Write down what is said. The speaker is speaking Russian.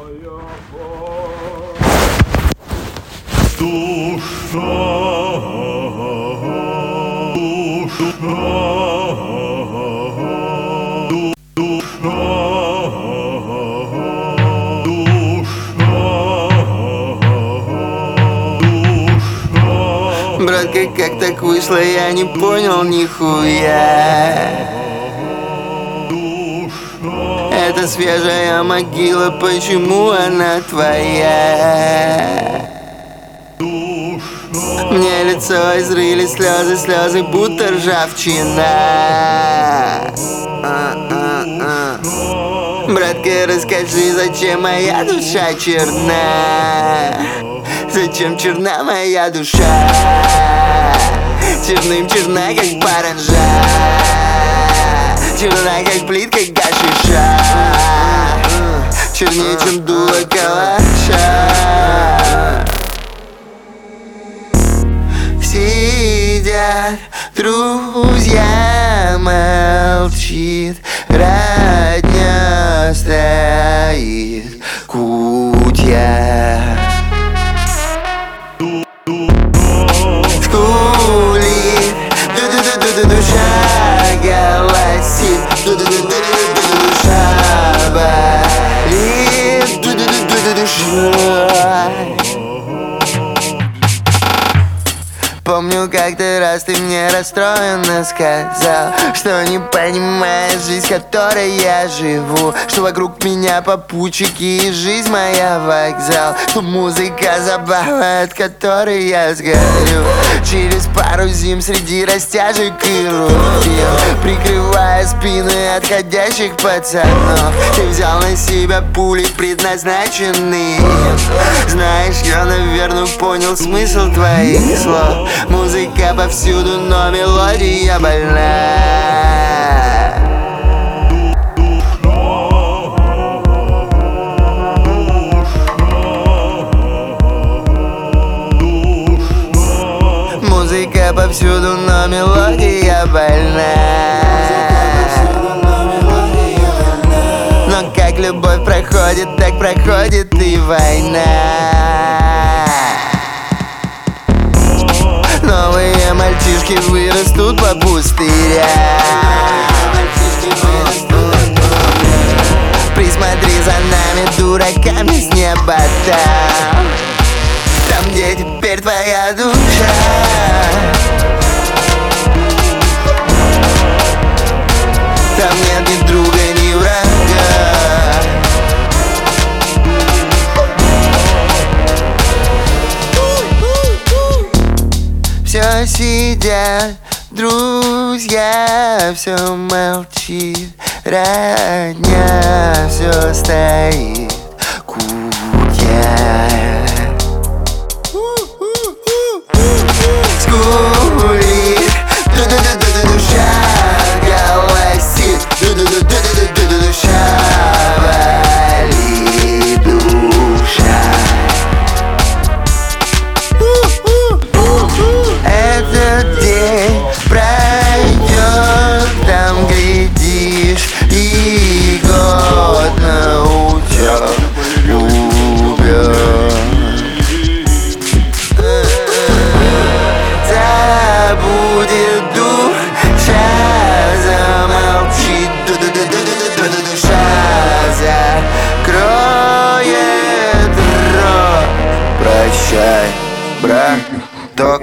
Братка, как так вышло, я не понял нихуя. Это свежая могила, почему она твоя? Мне лицо изрыли слезы, слезы, будто ржавчина. Братка, расскажи, зачем моя душа черна? Зачем черна моя душа? Черным черна, как паранжа, черна, как плитка гашиша, чернее, чем дуло калаша. Сидят друзья, молчит родня, стоит кутья. Скулит, душа голосит, душа болит, душа. Помню, как-то раз ты мне расстроенно сказал, что не понимаешь жизнь, которой я живу, что вокруг меня попутчики и жизнь моя вокзал, что музыка забава, от которой я сгорю. Через пару зим среди растяжек и рутин, прикрывая спины отходящих пацанов, ты взял на себя пули, предназначенные. Знаешь, я, наверное, понял смысл твоих слов. Музыка повсюду, но мелодия больна. Музыка повсюду, но мелодия больна. Но как любовь проходит, так проходит и война. Новые мальчишки вырастут по пустырям. Присмотри за нами, дураками с неба там, где теперь твоя душа. Там нет ни друга, ни врага. Все сидят друзья, все молчит родня, все стоит кутья. Скулит, душа голосит, душа болит, душа. Этот день пройдет, там глядишь, и год научет любовь. Забудет душа, замолчит, душа закроет рот. Прощай, браток.